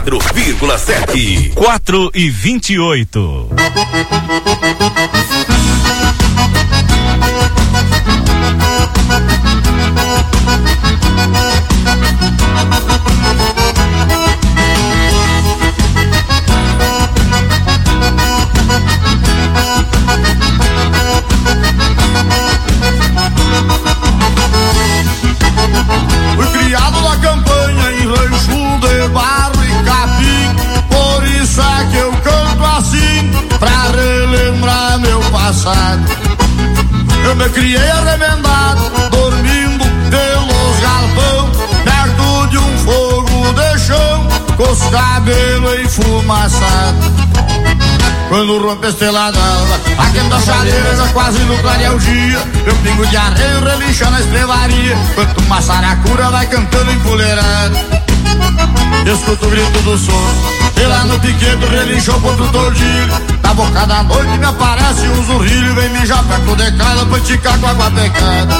94,7. 4:28. Fui criado na campanha em rancho de barro e capim, por isso é que eu canto assim, pra relembrar meu passado. Eu me criei arremendado, dormindo pelos galpão, perto de um fogo de chão, com os cabelos enfumaçados. Quando rompe a estrela d'alva, aquenta a chaleira, já quase no clarear o dia, meu pingo de arreio relincha na estrevaria, enquanto uma saracura vai cantando empoleirado. Escuto o grito do sono, e lá no piqueto relinchou contra o tordilho. Na boca da noite me aparece um zurrilho, vem mijar perto de casa pra esticar com água pecada.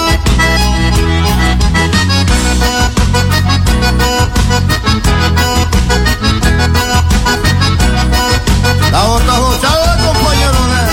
Da outra roteada, companheiro, né?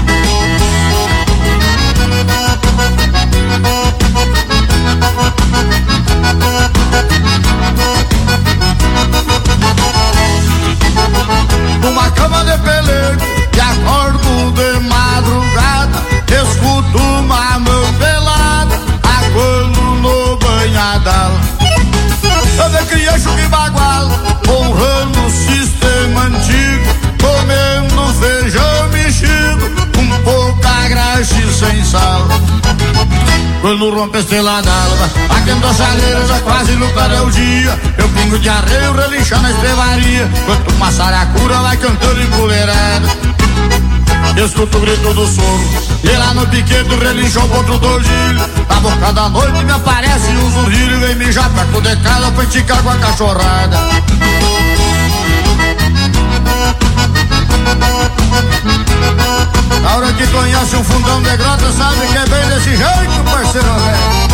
Numa cama de pelego e acordo de madrugada, escuto uma mão pelada, aguando no banhadal. Eu me criei chuva e bagual, honrando o sistema antigo, comendo feijão mexido, com pouca graxa e sem sal. Quando rompe a estrela d'alva, aquenta a chaleira, já quase no clarear o dia, eu pingo de arreio relincha na estrevaria, enquanto uma saracura vai cantando empoleirada. Escuto o grito do sono, e lá no piqueto relinchou contra o tordilho. Na boca da noite me aparece um zurrilho, vem mijar perto de casa pra esticar com a cachorrada. Na hora que conhece um fundão de grota, sabe que é bem desse jeito, parceiro velho.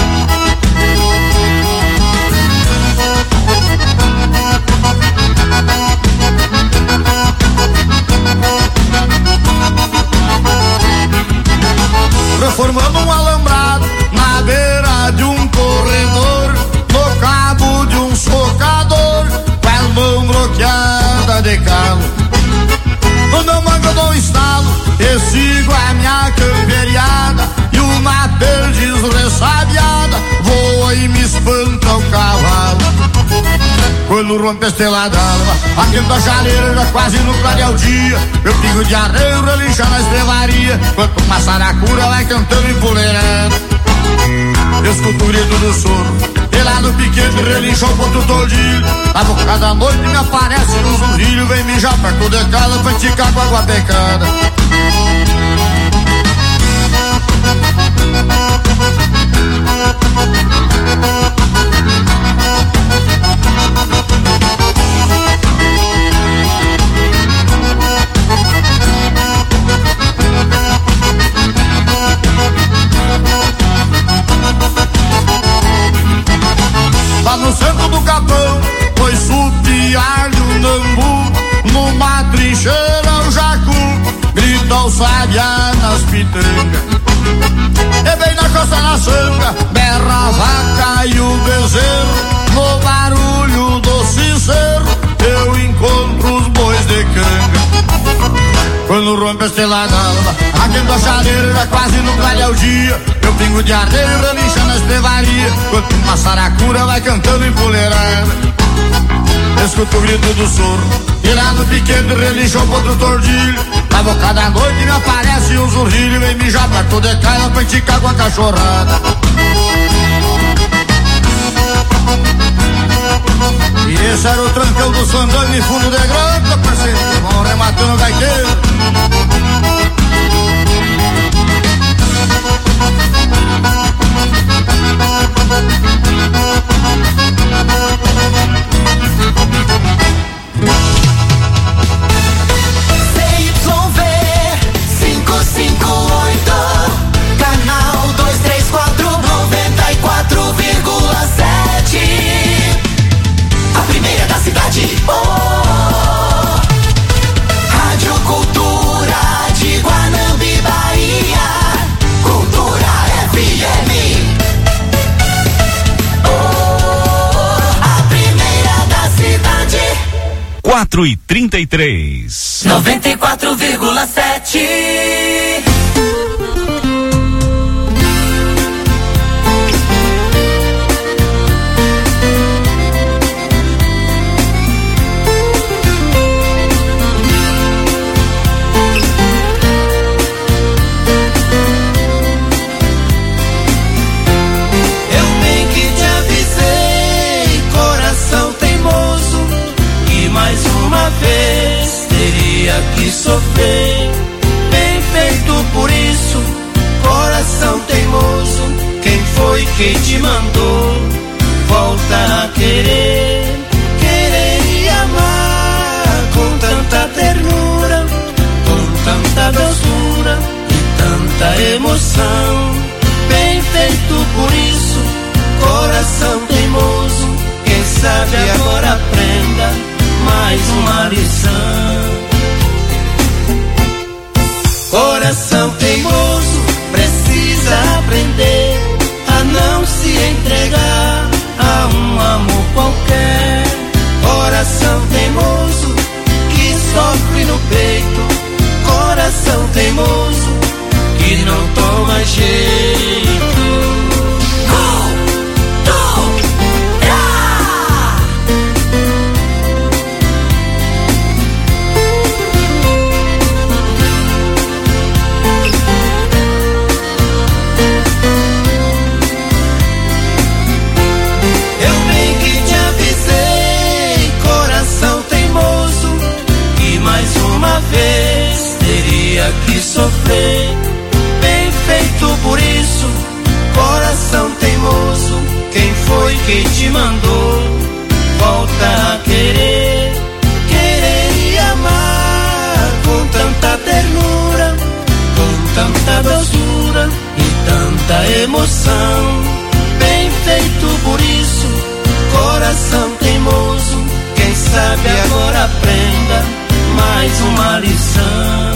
Reformando um alambrado na beira de um corredor, no cabo de um socador, com a mão bloqueada de calo. Quando eu mango eu dou um estalo e sigo a minha camperiada, e uma perdiz ressabiada voa e me espanta o cavalo. Quando rompe a estrela d'alva, aquenta a chaleira, já quase no clarear o dia, meu pingo de arreio relincha na estrevaria, enquanto uma saracura vai cantando empoleirando. Escuto o grito do sono, e lá no piquete relinchou contra o tordilho. Na boca da noite me aparece um zurrilho, vem mijar perto de casa pra esticar com água pecada. Lá no centro do capão, foi supiar de um nambu, numa trincheira o jacu grita o sabiá nas pitangas. E bem na costa na sanga, berra a vaca e o bezerro, no barulho do sincero eu encontro os bois de canga. Quando rompe a estrela d'alva, aquenta a chaleira, já quase no clarear o dia, meu pingo de arreio relincha na estrevaria, enquanto uma saracura vai cantando empoleirada. Escuto o grito do soro, e lá no piquete relinchou contra o tordilho. Na boca da noite me aparece um zurrilho, vem mijar perto de casa pra esticar com a cachorrada. E esse era o trancão do Sandano em fundo de grota, parceiro, vão rematando o gaiteiro. CYV 558, canal 234, 94,7. A primeira da cidade. Oh! 4h33. 94,7. Teria que sofrer, bem feito por isso, coração teimoso. Quem foi que te mandou? Volta a querer, querer e amar com tanta ternura, com tanta doçura e tanta emoção. Bem feito por isso, coração teimoso. Quem sabe agora aprenda mais uma lição. Coração teimoso precisa aprender a não se entregar a um amor qualquer. Coração teimoso que sofre no peito. Coração teimoso que não toma jeito. Teria que sofrer, bem feito por isso, coração teimoso. Quem foi que te mandou? Volta a querer, querer e amar com tanta ternura, com tanta doçura e tanta emoção. Bem feito por isso, coração teimoso. Quem sabe agora aprenda mais uma lição.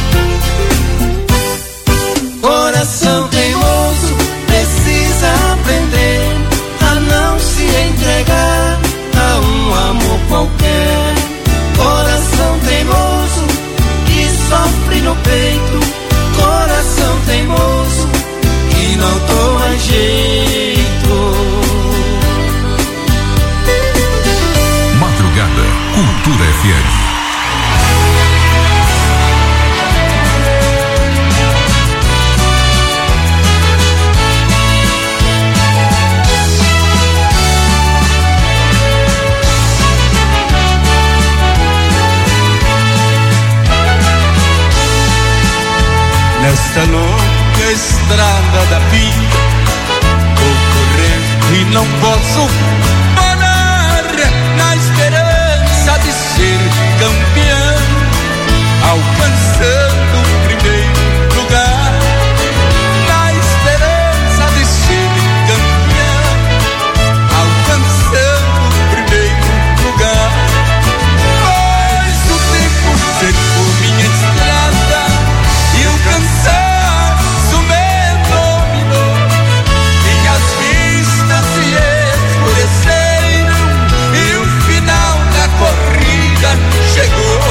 Coração teimoso precisa aprender a não se entregar a um amor qualquer. Coração teimoso que sofre no peito. Coração teimoso que não toma jeito. Madrugada, Cultura FM. Nesta longa estrada da vida, vou correndo e não posso parar, na esperança de ser campeão, alcançando o primeiro lugar. Na esperança de ser campeão, alcançando o primeiro lugar. Mas o tempo cercou minha estrada e o cansaço me dominou. Minhas vistas se escureceram e o final da corrida chegou.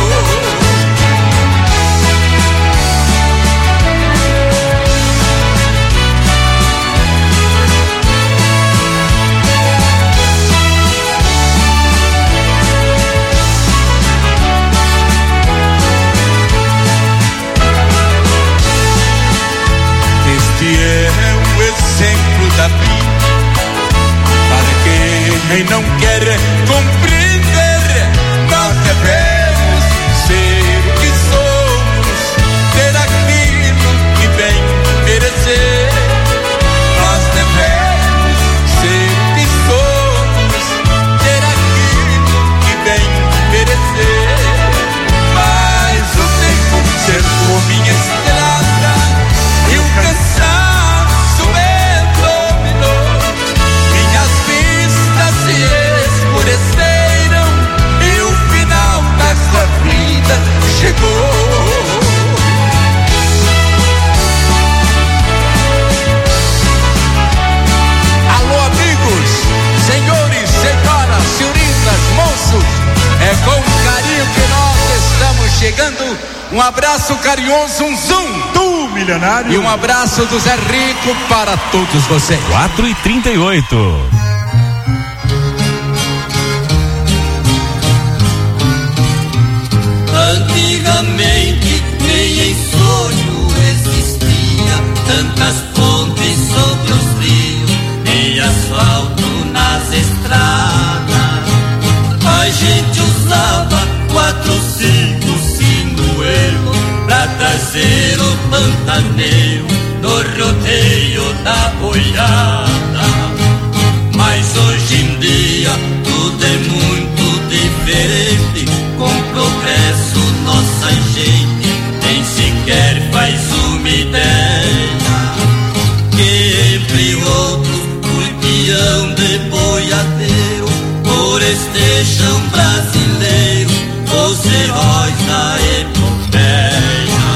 Este é o exemplo da vida para quem não quer compreender. Nós devemos ser o que somos, ter aquilo que bem merecer. Nós devemos ser o que somos, ter aquilo que bem merecer. Mas o tempo cercou minha estrada e o cansaço me dominou. Minhas vistas se escureceram chegando. Um abraço carinhoso, um zoom do milionário. E um abraço do Zé Rico para todos vocês. 4h38. Antigamente nem em sonho existia tantas pontes sobre os rios, nem asfalto nas estradas. A gente usava 4, 5 sinuelos pra trazer o pantaneiro no rodeio da boiada. Mas hoje em dia tudo é muito diferente. Com progresso nossa gente nem sequer faz uma ideia que entre outros o peão de boiadeiro, por este chão brasileiro, os heróis da epopeia.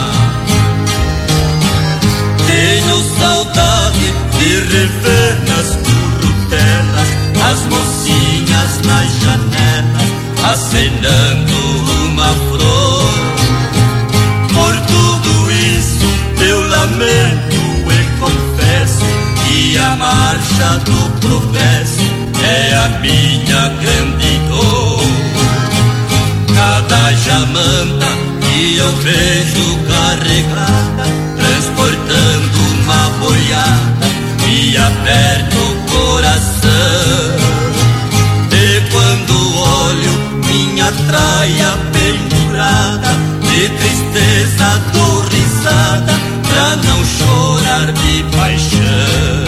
Tenho saudade de rever nas currutelas as mocinhas nas janelas acenando uma flor. Por tudo isso eu lamento e confesso que a marcha do progresso é a minha grande dor. Cada jamanta que eu vejo carregada, transportando uma boiada, me aperta o coração. E quando olho minha traia pendurada, de tristeza dou risada, pra não chorar de paixão.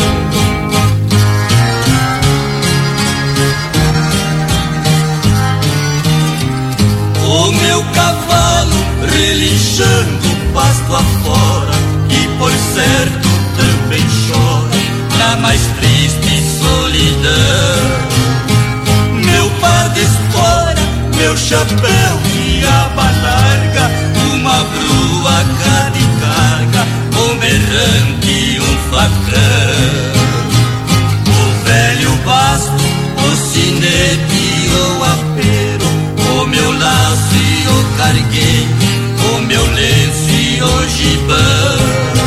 O meu cavalo relinchando pasto afora, e por certo também chora na mais triste solidão. Meu par de espora, meu chapéu e aba larga, uma grua cada carga, um berrante e um facão. O velho basto, o sinete e o apero, o meu laço e o cargueiro, o meu lenço e o gibão.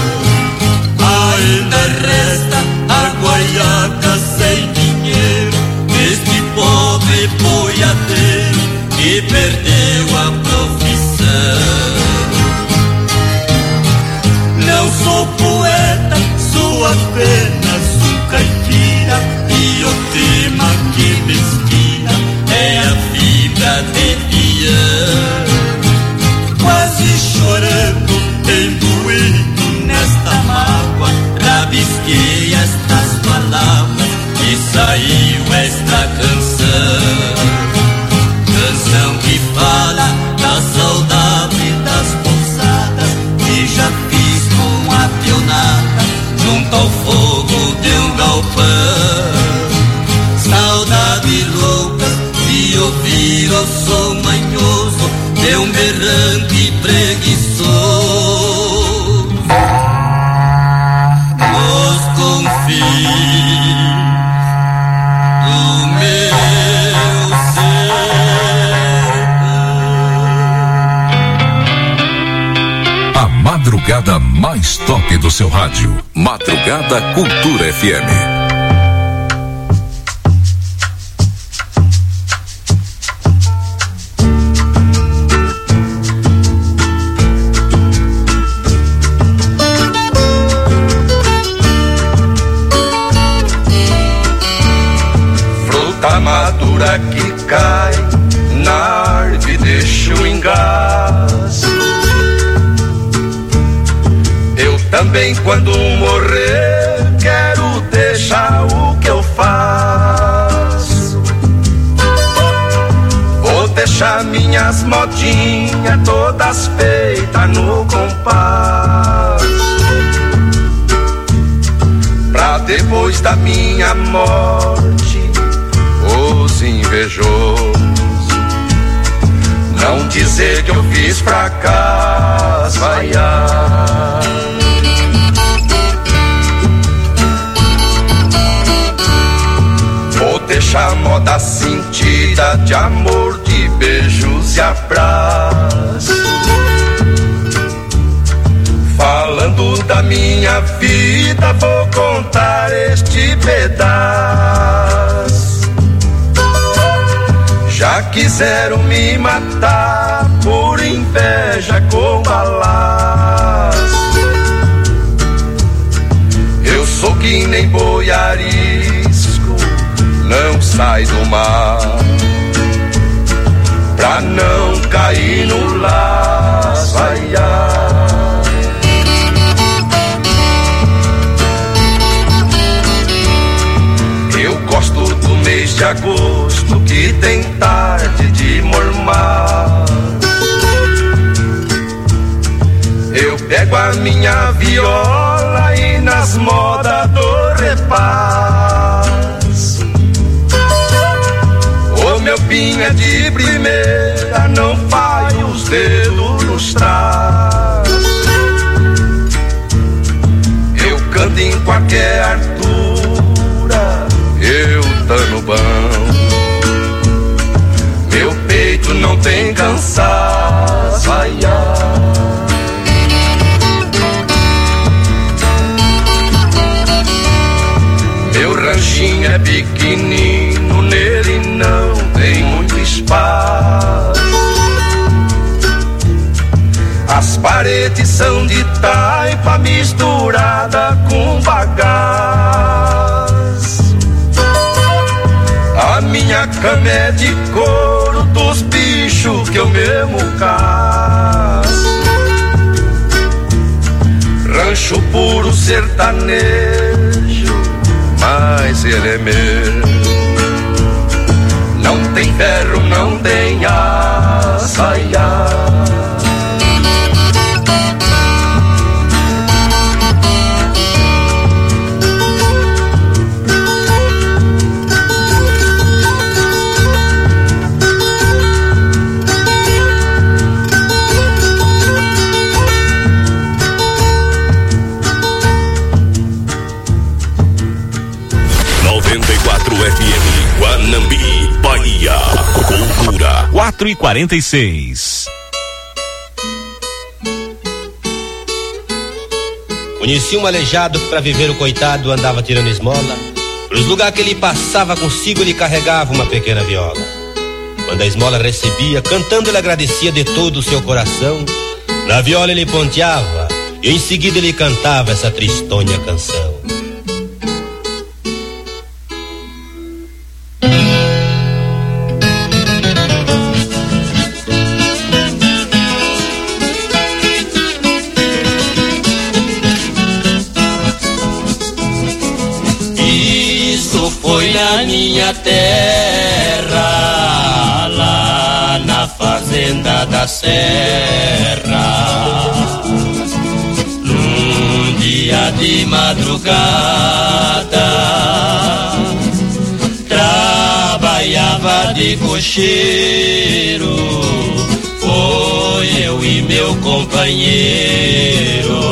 Ainda resta a guaiaca sem dinheiro, este pobre boiadeiro que perdeu a profissão. Não sou poeta, sou apenas um caipira, e o tema que me inspira é a fibra de piano. Quase chorando, imbuído nesta mágoa, rabisquei estas palavras e saiu esta canção. Canção que fala da saudade das pousadas que já fiz com a pionada junto ao fogo de um galpão. Saudade louca de ouvir o som manhoso de um berrante preguiçoso nos confins do meu ser. A madrugada mais top do seu rádio. Madrugada Cultura FM. Madura que cai na árvore deixa o engaço. Eu também, quando morrer, quero deixar o que eu faço. Vou deixar minhas modinhas todas feitas no compasso, pra depois da minha morte os invejosos não dizer que eu fiz fracasso, ai, ai. Vou deixar moda sentida de amor, de beijos e abraços, Falando da minha vida, vou contar este pedaço. Já quiseram me matar por inveja com balaço. Eu sou que nem boi arisco, não sai do mar, pra não cair no laço. Ai, ai. Eu gosto do mês de agosto, que tem tarde de mormar. Eu pego a minha viola e nas modas do repasso. O meu pinho é de primeira, não faz os dedos nos traços. Eu canto em qualquer altura, eu tô no bão. Meu peito não tem cansaço, ai, ai. Meu ranchinho é pequenino, nele não tem muito espaço. As paredes são de taipa misturada com bagaço. A minha cama é de couro dos bichos que eu mesmo caço. Rancho puro sertanejo, mas ele é meu. Não tem ferro, não tem aço, ai, ai. FM Guanambi, Bahia. Cultura. 4h46. Conheci um aleijado que pra viver o coitado andava tirando esmola. Pros lugares que ele passava consigo ele carregava uma pequena viola. Quando a esmola recebia, cantando ele agradecia de todo o seu coração. Na viola ele ponteava e em seguida ele cantava essa tristonha canção. Foi na minha terra, lá na fazenda da serra. Num dia de madrugada, trabalhava de cocheiro. Foi eu e meu companheiro.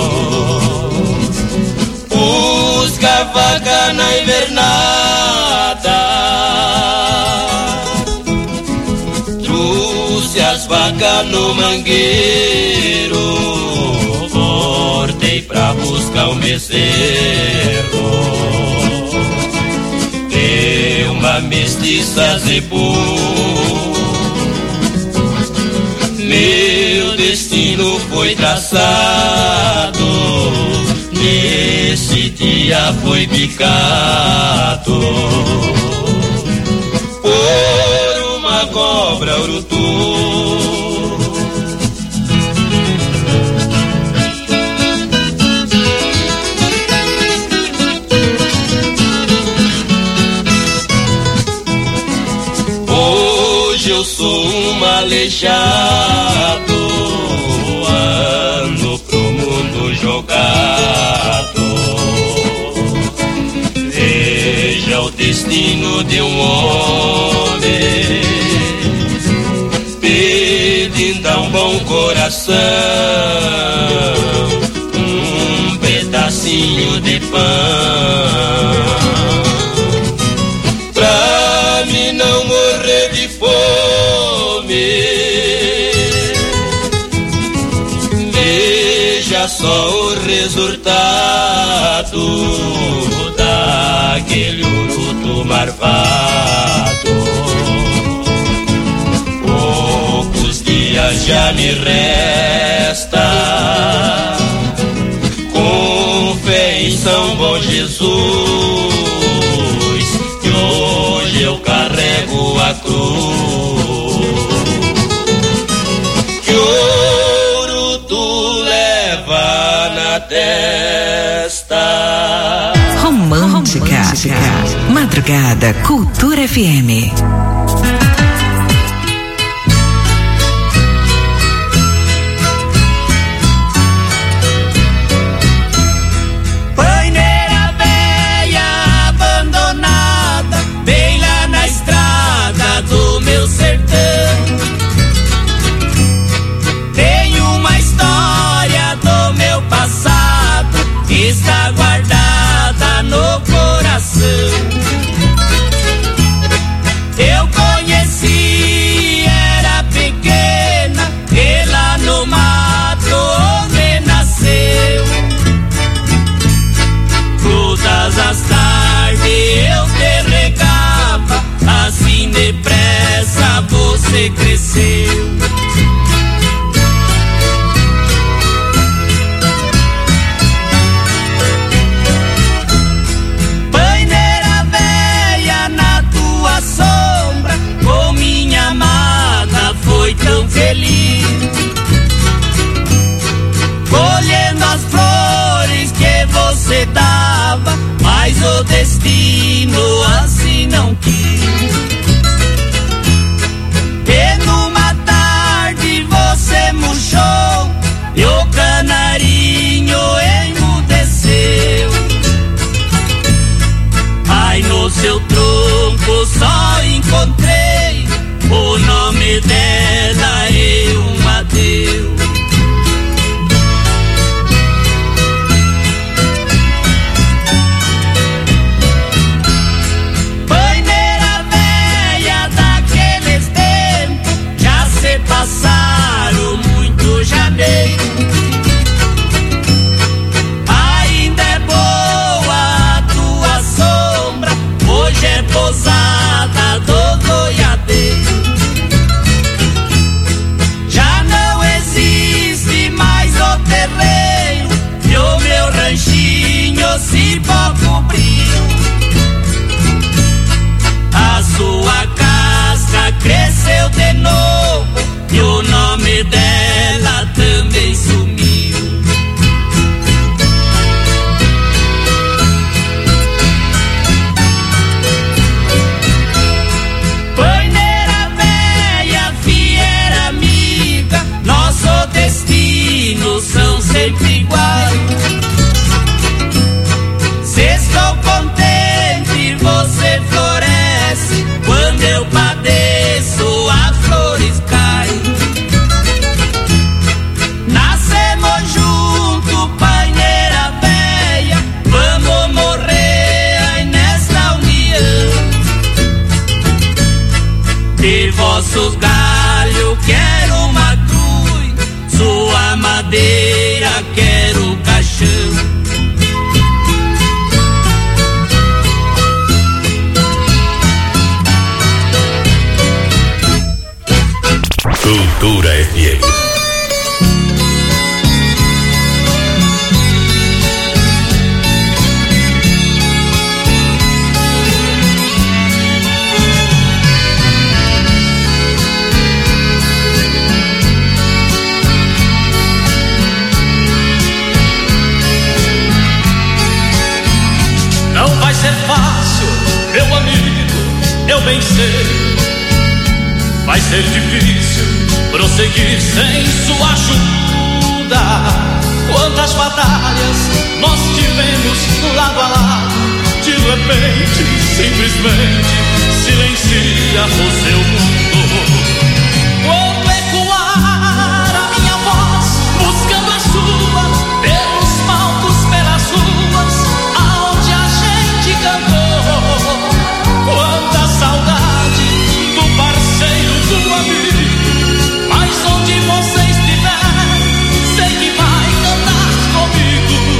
Buscava vaca na invernada, trouxe as vacas no mangueiro, voltei pra buscar um bezerro. Deu uma mestiça zebu, meu destino foi traçado, nesse dia foi picado por uma cobra urutu. Hoje eu sou um aleijado, ando pro mundo jogado. Veja o destino de um homem pedindo a um bom coração um pedacinho de pão, pra mim não morrer de fome. Veja só Flores Hurtado, daquele uruto marvado. Poucos dias já me resta, com fé em São Bom Jesus, que hoje eu carrego a cruz, que ouro tu leva na testa. Romântica. Madrugada Cultura FM. Paineira velha abandonada, bem lá na estrada do meu sertão. Tem uma história do meu passado que está guardada no coração. Eu conheci, era pequena, e lá no mato onde nasceu. Todas as tardes eu te regava, assim depressa você cresceu. Paineira velha na tua sombra, com minha amada foi tão feliz, colhendo as flores que você dava, mas o destino assim não quis. E numa tarde você murchou e o canarinho emudeceu. Ai, no seu tronco só encontrei o nome dela e um adeus. Paineira velha daqueles tempos, já se passaram muito janeiro. Ainda é boa a tua sombra, hoje é posada do boiadeiro. Já não existe mais o terreiro, e o meu ranchinho se cobriu. A sua casca cresceu de novo, e o nome dela também sumiu. Paineira velha, fiel amiga, nosso destino são sempre iguais. Se estou contente, você floresce, quando eu padeço, as flores caem. Nascemos junto, paineira velha, vamos morrer aí nesta união. De vossos galhos quero uma cruz, sua madeira quero caixão. Cultura FM. Não vai ser fácil, meu amigo, eu bem sei. Vai ser difícil prosseguir sem sua ajuda. Quantas batalhas nós tivemos lado a lado, de repente, simplesmente, silencia o seu mundo. Quando ecoar a minha voz, buscando a sua, pelos palcos, pelas ruas, aonde a gente cantou. Quanta saudade do parceiro, do amigo, mas onde você estiver, sei que vai cantar comigo.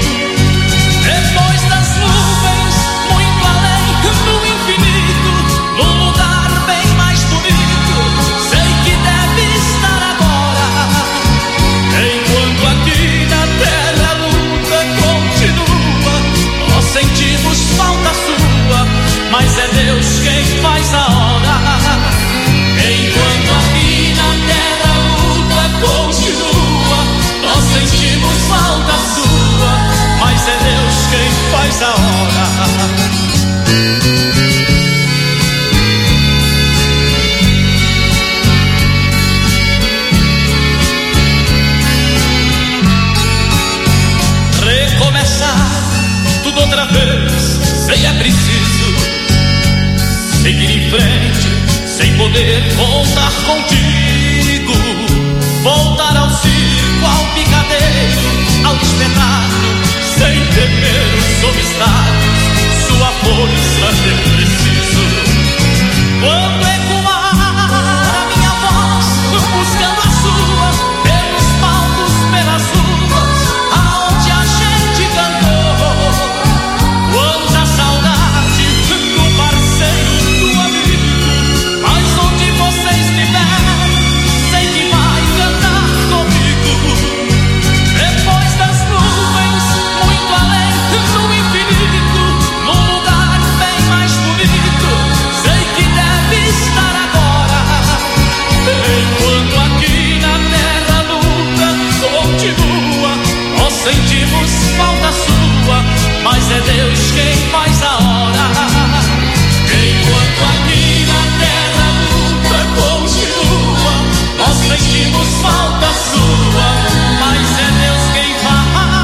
poder contar contigo, voltar ao circo, ao picadeiro, ao espetáculo, sem temer os obstáculos, sua força eu preciso. Quando ecoar a minha voz, buscando a sua, pelos palcos, pelas ruas, aonde a gente cantou, quando a saudade do parceiro, do amigo, mas onde você estiver, sei que vai cantar comigo. Depois das nuvens, muito além, no infinito, num lugar bem mais bonito, sei que deve estar agora. Enquanto aqui na terra a luta continua, nós sentimos falta sua, mas é Deus quem faz a hora. Enquanto aqui na terra a luta continua, nós sentimos falta sua, mas é Deus quem faz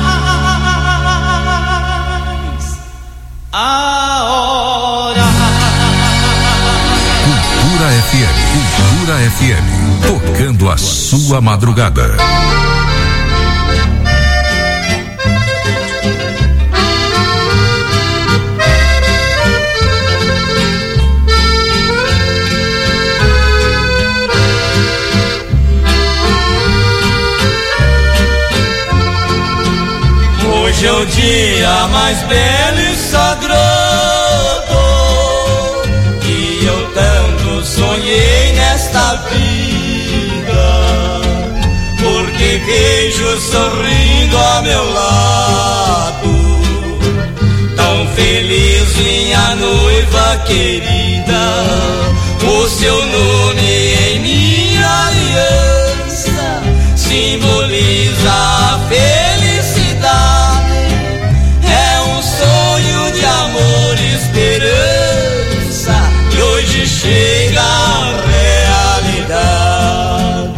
a hora. Cultura FM, tocando a sua madrugada. Hoje é o dia mais belo e sagrado que eu tanto sonhei nesta vida, porque vejo sorrindo ao meu lado, tão feliz minha noiva querida, o seu nome em minha aliança simboliza a felicidade. É um sonho de amor e esperança que hoje chega à realidade.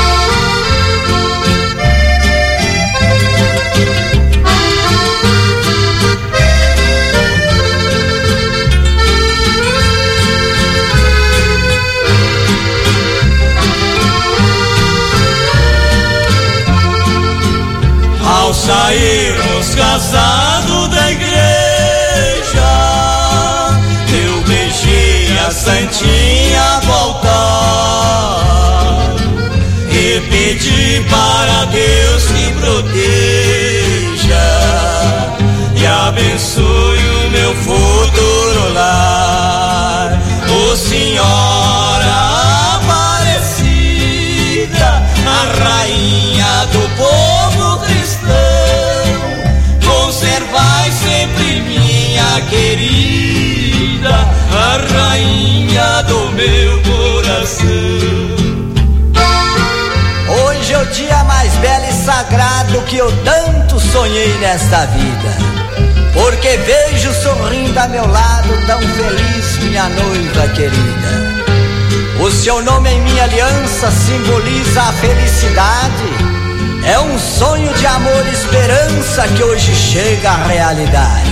Ao sairmos casados da igreja, eu beijei a santinha do altar e pedi para Deus que proteja e abençoe o meu futuro lar. Ô Senhora Aparecida, a rainha do povo cristão, conservai sempre minha querida, a rainha do meu coração. Hoje é o dia mais belo e sagrado que eu tanto sonhei nesta vida, porque vejo sorrindo a meu lado, tão feliz minha noiva querida. O seu nome em minha aliança simboliza a felicidade. É um sonho de amor e esperança que hoje chega à realidade.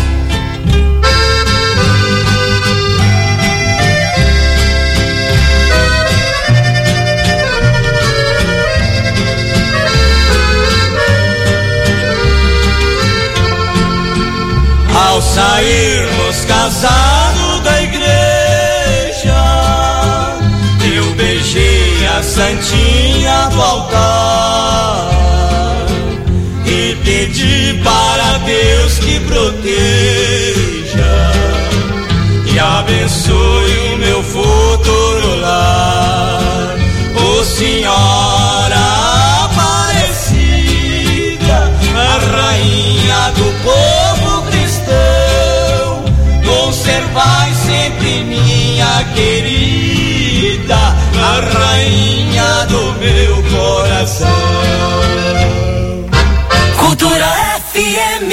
Ao sairmos casados da igreja, eu beijei a santinha do altar e pedi para Deus que proteja e abençoe o meu futuro lar. Ô Senhora Aparecida, a rainha do povo cristão, conservai sempre minha querida, a rainha do meu coração. Cultura FM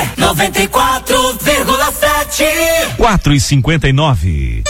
94,7. 4h59.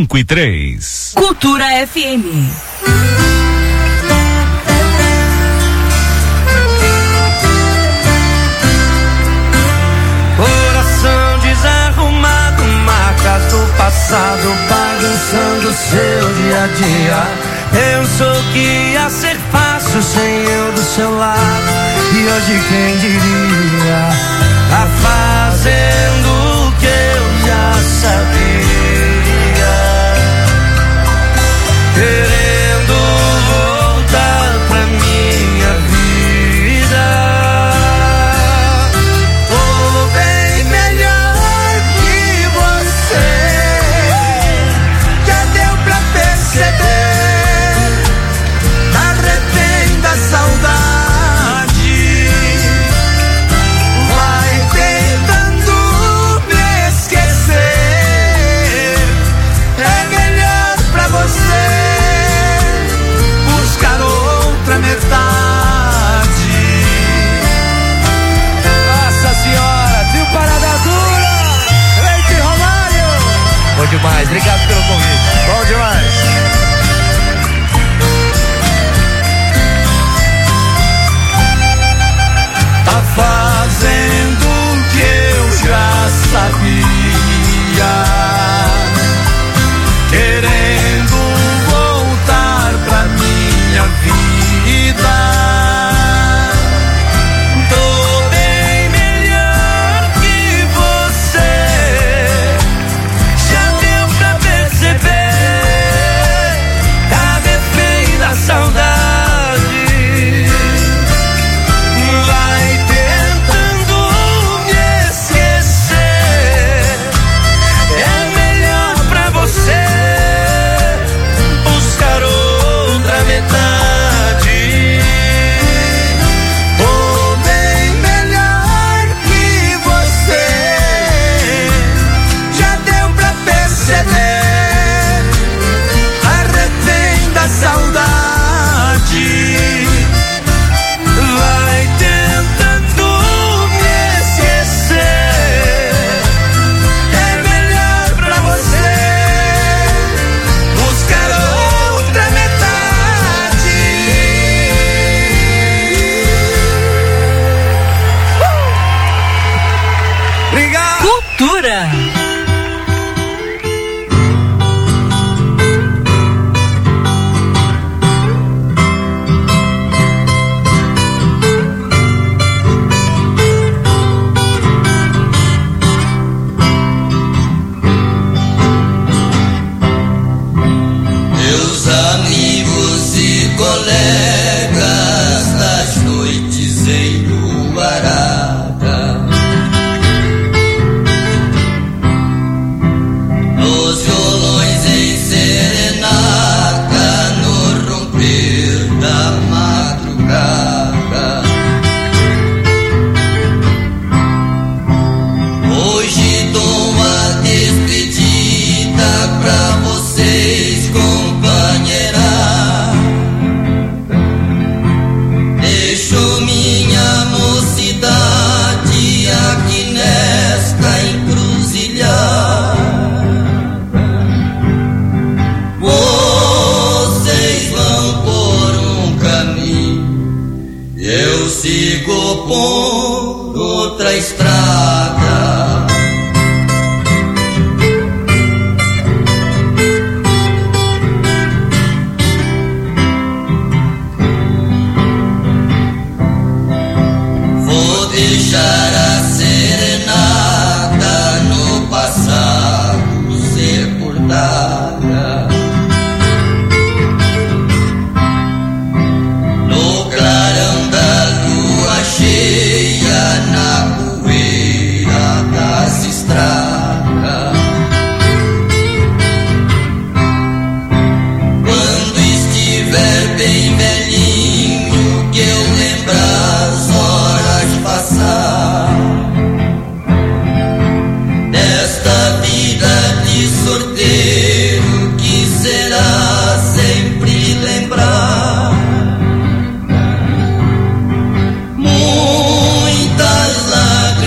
5 e 3. Cultura FM. Coração desarrumado, marcas do passado, bagunçando seu dia a dia. Pensou que ia ser fácil sem eu do seu lado, e hoje quem diria, tá fazendo o que eu já sabia, querendo voltar pra minha vida. Tô bem melhor que você, já deu pra perceber. Saudade vai tentando me esquecer. É melhor pra você buscar outra metade. Nossa Senhora, trio Parada Dura, Leite Romário. Bom demais, obrigado pelo convite. Bom demais. Tá fazendo o que eu já sabia, querendo voltar pra minha vida. Tô bem melhor que você, já deu pra perceber. Tá refém da saudade.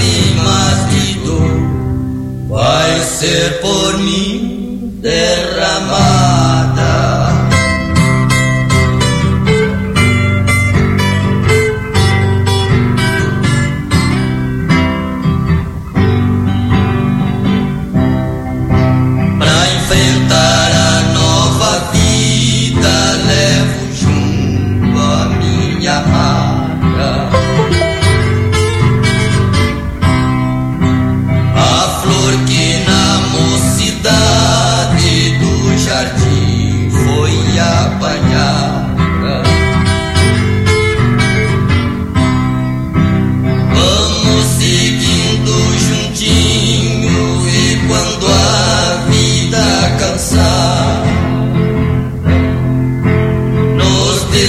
ser por mim derramado.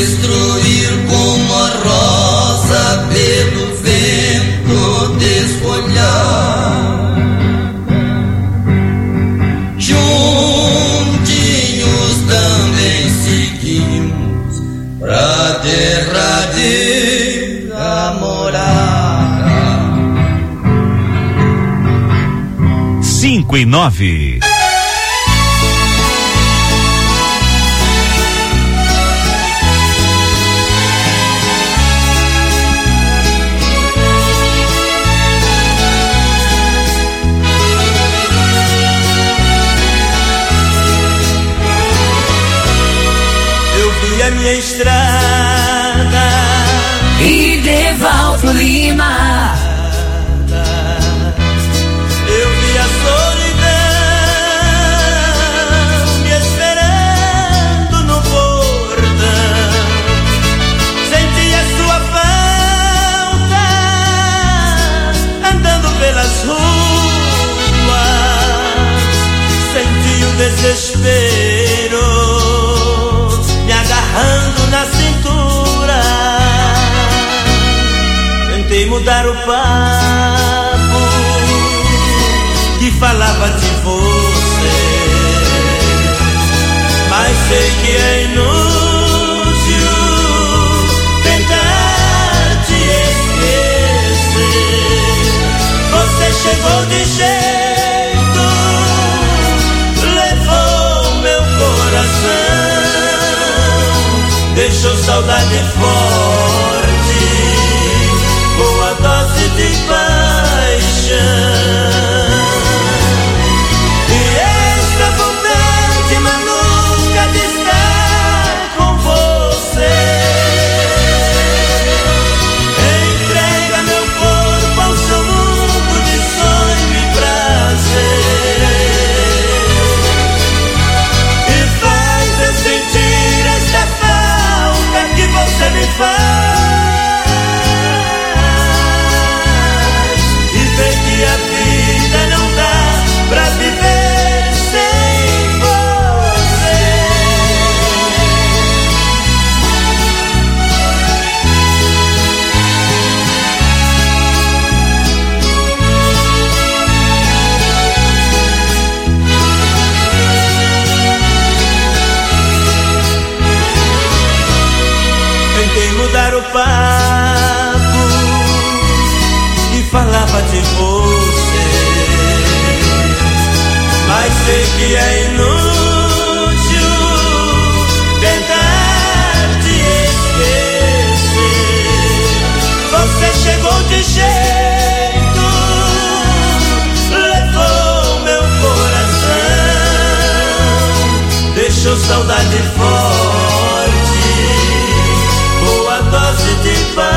destruir como a rosa pelo vento desfolhar. Juntinhos também seguimos pra derradeira morada. 5:09. A minha estrada e Devaldo Lima. Eu vi a solidão me esperando no portão. Senti a sua falta andando pelas ruas. Senti o desespero agarrando na cintura. Tentei mudar o papo que falava de você, mas sei que é inútil tentar te esquecer. Você chegou de jeito, levou meu coração, deixou saudade forte, boa dose de paixão. E esta vontade maluca de estar com você entrega meu corpo ao seu mundo de sonho e prazer, e faz eu sentir esta que você me faz, e ver que a vida não dá pra viver sem você. Tentei mudar o papo e falava de você, mas sei que é inútil tentar te esquecer. Você chegou de jeito, levou meu coração, deixou saudade forte, dose de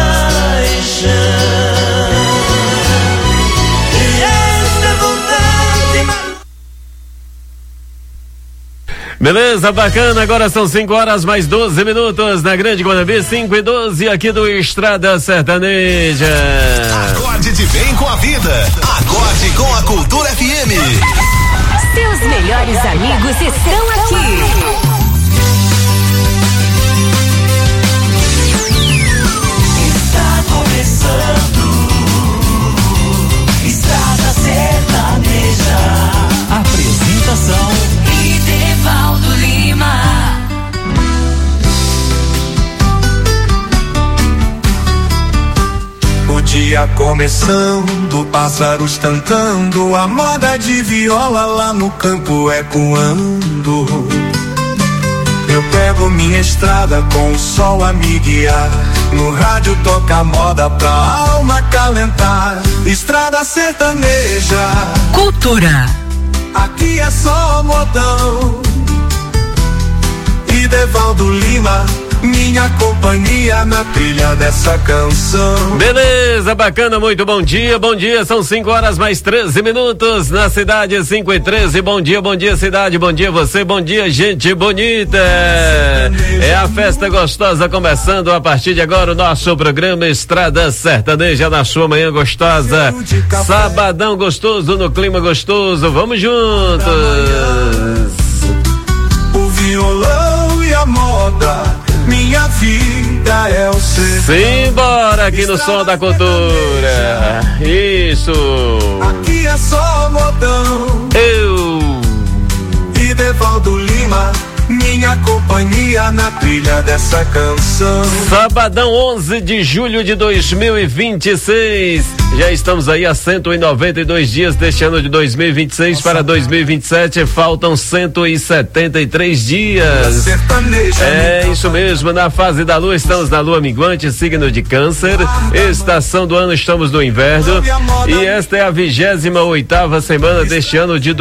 paixão. E esta vontade. Beleza, bacana, agora são 5:12 na Grande Guanabí, 5:12 aqui do Estrada Sertaneja. Acorde de bem com a vida, acorde com a Cultura FM. Seus melhores amigos estão aqui. Estrada Sertaneja. Apresentação Devaldo Lima. O dia começando, pássaros cantando, a moda de viola lá no campo ecoando. Eu pego minha estrada com o sol a me guiar, no rádio toca moda pra alma calentar. Estrada Sertaneja, Cultura. Aqui é só modão. E Devaldo Lima, minha companhia na trilha dessa canção. Beleza, bacana, muito bom dia, são 5:13 na cidade, 5:13, bom dia cidade, bom dia você, bom dia gente bonita. É a festa gostosa começando a partir de agora o nosso programa Estrada Sertaneja na sua manhã gostosa, sabadão gostoso, no clima gostoso, vamos juntos. O violão e a moda, minha minha vida é o ser. Simbora aqui no Som da Cultura. Isso. Aqui é só modão. E Devaldo Lima, minha companhia na trilha dessa canção. Sabadão 11 de julho de 2026. Já estamos aí a 192 dias deste ano de 2026. Nossa. Para 2027 faltam 173 dias. É isso mesmo, na fase da lua estamos na lua minguante, signo de Câncer. Estação do ano estamos no inverno. E esta é a 28ª semana deste ano de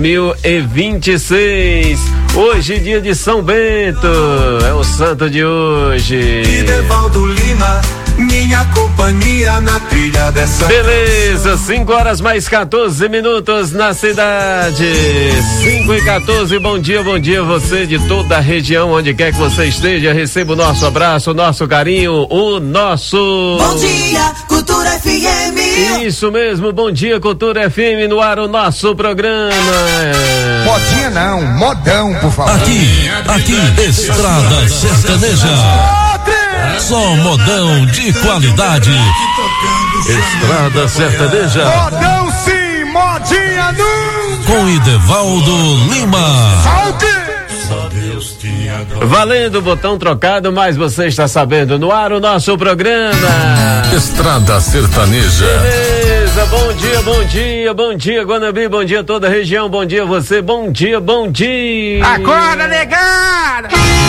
2026. Hoje, dia de São Bento, é o santo de hoje. E Devaldo Lima, minha companhia na trilha dessa. Beleza, 5 horas mais 14 minutos na cidade. 5:14, bom dia você de toda a região, onde quer que você esteja, receba o nosso abraço, o nosso carinho, o nosso. Bom dia, Cultura FM. Isso mesmo, bom dia, Cultura FM, no ar o nosso programa. Modinha não, modão, por favor. Aqui, Estrada Sertaneja. Só modão de qualidade. Estrada Sertaneja. Modão sim, modinha não. Com Idevaldo Lima. Saúde. Valendo, botão trocado, mas você está sabendo, no ar o nosso programa. Estrada Sertaneja. Beleza, bom dia, Guanambi, bom dia toda a região, bom dia você, bom dia. Acorda, negada.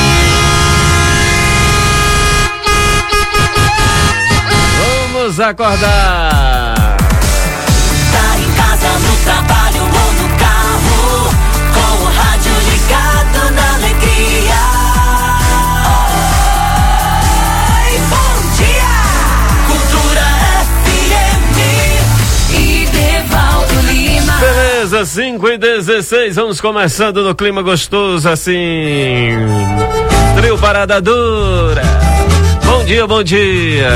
Vamos acordar. Tá em casa, no trabalho ou no carro, com o rádio ligado na alegria. Oi, bom dia, Cultura FM e Devaldo Lima. Beleza, 5:16, vamos começando no clima gostoso assim. Trio Parada Dura. Bom dia.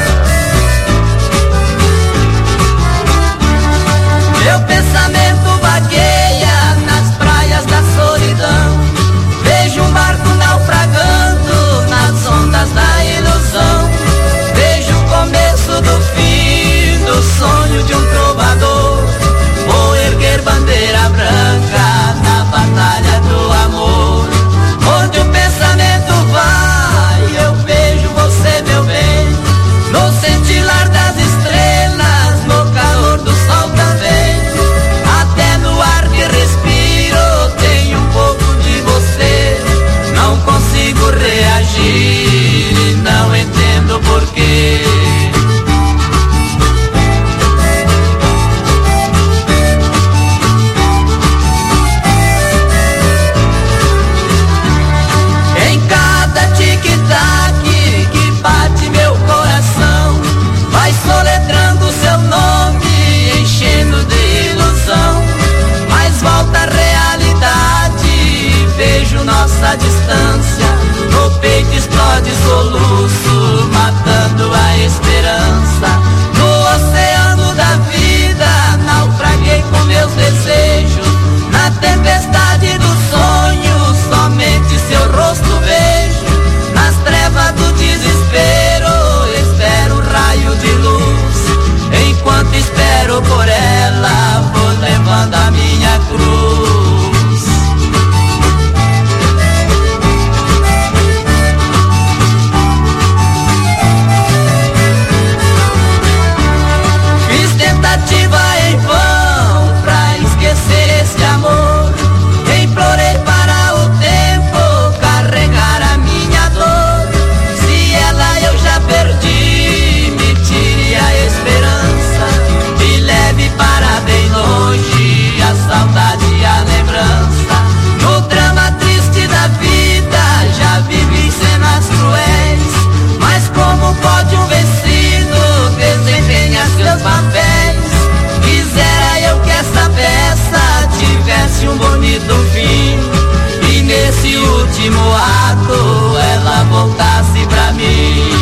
Meu pensamento vagueia nas praias da solidão. Vejo um barco naufragando nas ondas da ilusão. Vejo o começo do fim do sonho de um trovador. Vou erguer bandeira branca na batalha do amor. Onde o pensamento vai, eu vejo você, meu bem. No cintilar das estrelas, no calor do sol também. Até no ar que respiro tem um pouco de você. Não consigo reagir e não entendo porquê. Em cada tic-tac que bate meu coração, vai soletrando seu nome, enchendo de ilusão. Mas volta a realidade e vejo nossa distância. No peito explode soluço, matando a esperança. No oceano da vida, naufraguei com meus desejos. Na tempestade do sonho, somente seu rosto vejo. Nas trevas do desespero, espero um raio de luz. Enquanto espero por ela, vou levando a minha cruz. Fiz tentativa em vão pra esquecer esse amor. Implorei para o tempo carregar a minha dor. Se ela eu já perdi, me tire a esperança. Me leve para bem longe a saudade e a lembrança. No drama triste da vida já vivi cenas cruéis. Mas como pode um vencido desempenhar seus papéis? Quisera eu que essa peça tivesse um bonito fim, e nesse último ato ela voltasse pra mim.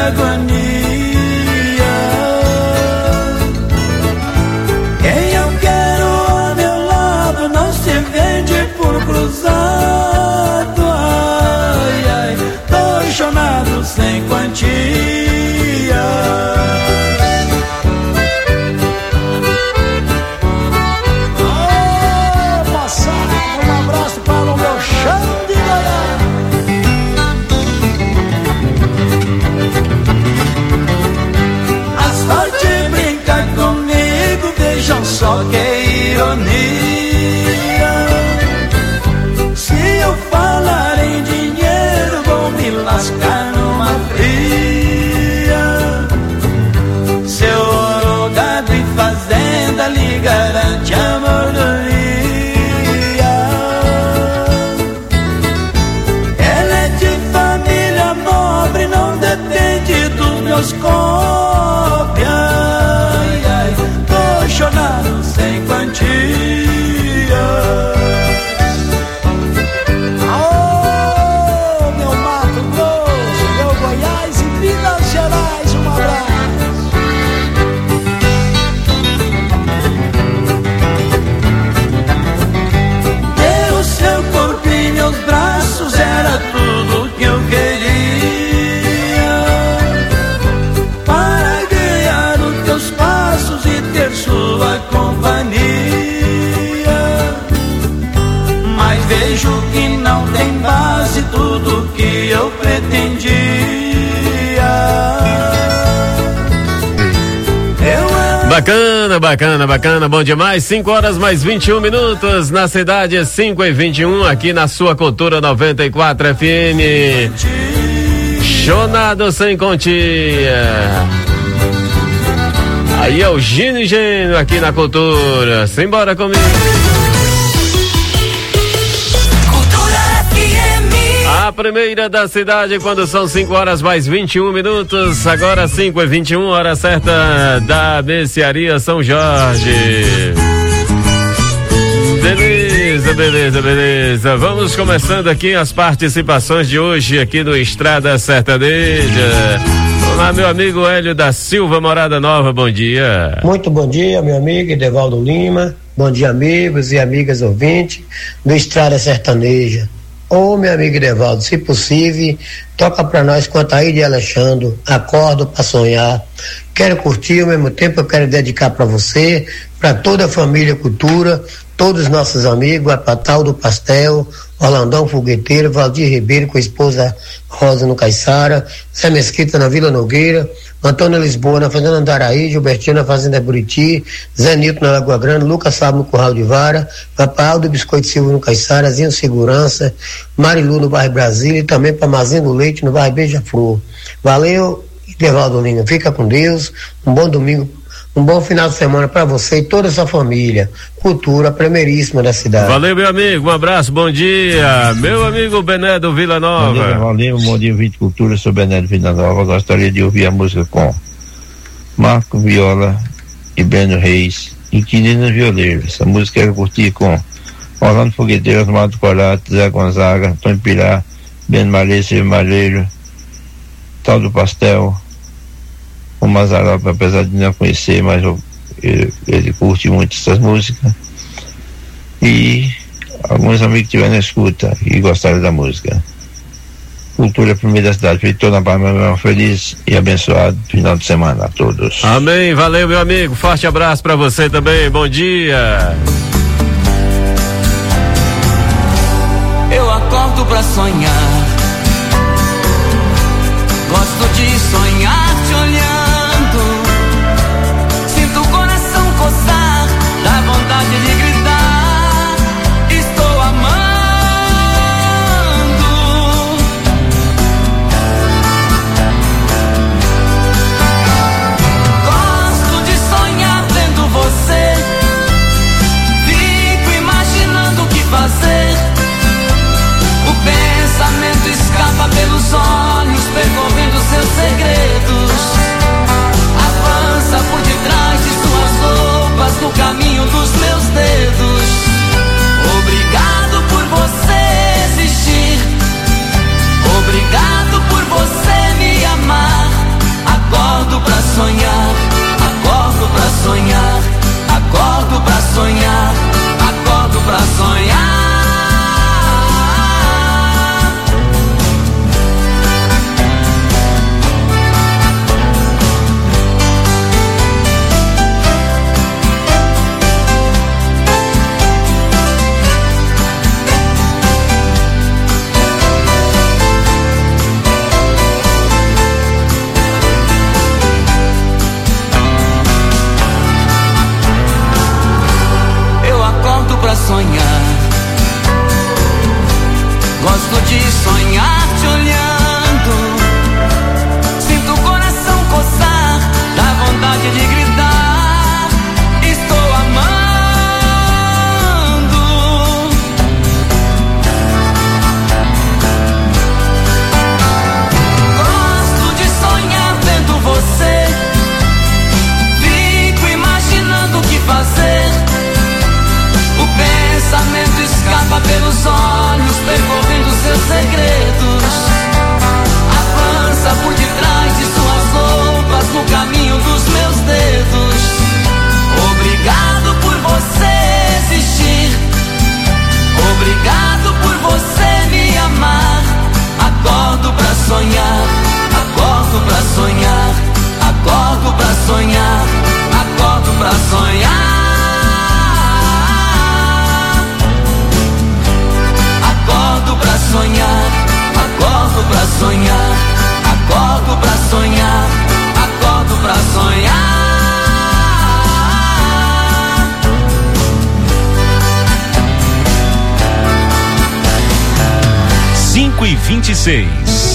agonia. Quem eu quero ao meu lado não se vende por cruzado. Ai, ai, tô chonado sem quantia. Só que ironia. Se eu falar em dinheiro, vou me lascar numa fria. Seu ouro, gado e fazenda lhe garante a mordomia. Ela é de família nobre, não depende dos meus cópias. Apaixonado sem quantia. Oh, meu Mato Grosso, meu Goiás e Minas Gerais, um abraço. Ter o seu corpo em meus braços era tudo que eu queria, para ganhar os teus passos e ter sua companhia. Mas vejo que não tem base tudo que eu pretendia. Bacana, bacana, bacana, bom demais. 5 horas mais 21 minutos na cidade, 5h21 aqui na sua Cultura 94 FM. Chonado sem quantia. Aí é o Gino Gênio aqui na Cultura. Simbora comigo. Cultura FM. A primeira da cidade quando são 5 horas mais 21 minutos. Agora 5h21, hora certa da Mercearia São Jorge. Beleza, beleza, beleza. Vamos começando aqui as participações de hoje aqui no Estrada Sertaneja. Olá, meu amigo Hélio da Silva, Morada Nova, bom dia. Muito bom dia, meu amigo Edevaldo Lima. Bom dia, amigos e amigas ouvintes do Estrada Sertaneja. Ô, meu amigo Edevaldo, se possível, toca pra nós Quantaí de Alexandre, Acordo pra Sonhar. Quero curtir, ao mesmo tempo eu quero dedicar pra você, pra toda a família Cultura, todos os nossos amigos, a Patal do Pastel, Orlandão Fogueteiro, Valdir Ribeiro com a esposa Rosa no Caiçara, Zé Mesquita na Vila Nogueira, Antônio Lisboa na Fazenda Andaraí, Gilbertino na Fazenda Buriti, Zé Nilton na Lagoa Grande, Lucas Fábio no Curral de Vara, Papai Aldo Biscoito Silva no Caiçara, Zinho Segurança, Marilu no bairro Brasília e também para Mazinho do Leite no bairro Beija-Flor. Valeu, Edevaldo Lima, fica com Deus, um bom domingo, um bom final de semana para você e toda a sua família. Cultura primeiríssima da cidade. Valeu, meu amigo, um abraço, bom dia. Meu amigo Bené do Vila Nova. Bom dia, valeu, bom dia, ouvinte Cultura, sou Bené do Vila Nova. Gostaria de ouvir a música com Marco Viola e Breno Reis e Quirino Violeiro. Essa música eu curti com Orlando Fogueteiro, Osmar Corato, Zé Gonzaga, Antônio Pilar, Ben Malheiro, Silvio Malheiro, Tal do Pastel, o Mazarop, apesar de não conhecer, mas ele curte muito essas músicas. E alguns amigos que estiveram na escuta e gostaram da música. Cultura primeira da cidade, feito na Palma, feliz e abençoado final de semana a todos. Amém, valeu, meu amigo, forte abraço pra você também, bom dia. Eu acordo pra sonhar, gosto de sonhar te olhando. Coçar, dá vontade de gritar, estou amando. Gosto de sonhar vendo você, fico imaginando o que fazer. O pensamento 26.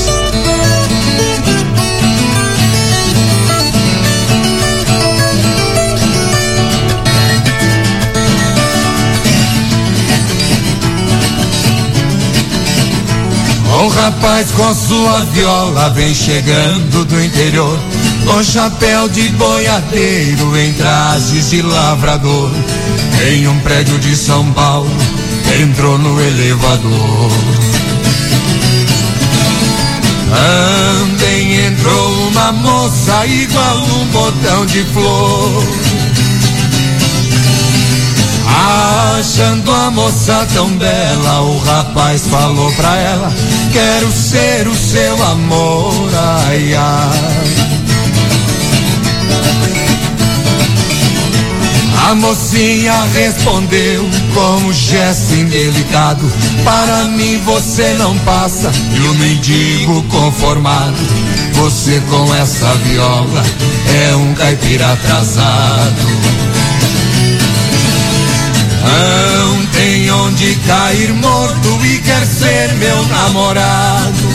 Um rapaz com sua viola vem chegando do interior, com chapéu de boiadeiro em trajes de lavrador. Em um prédio de São Paulo, entrou no elevador. Também entrou uma moça igual um botão de flor. Achando a moça tão bela, o rapaz falou pra ela: quero ser o seu amor, ai, ai. A mocinha respondeu com um gesto indelicado: para mim você não passa e o mendigo conformado. Você com essa viola é um caipira atrasado. Não tem onde cair morto e quer ser meu namorado.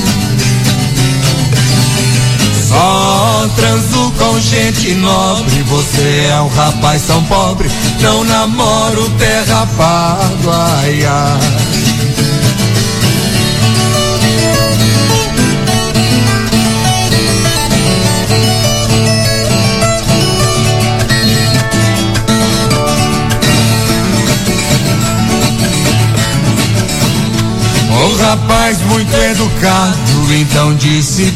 Só transo com gente nobre, você é um rapaz tão pobre, não namoro derrapado, ai, ai. Um rapaz muito educado então disse